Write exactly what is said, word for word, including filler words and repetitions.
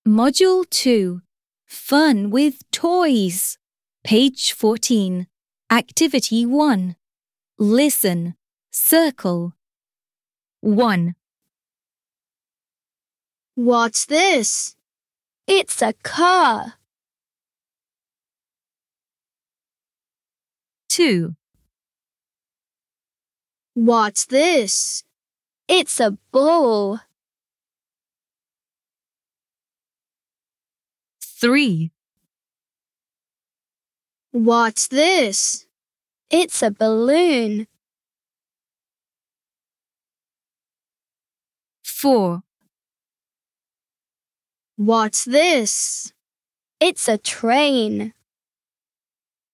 Module two. Fun with toys. Page fourteen. Activity one. Listen. Circle. one. What's this? It's a car. two. What's this? It's a ball. three. What's this? It's a balloon. four. What's this? It's a train.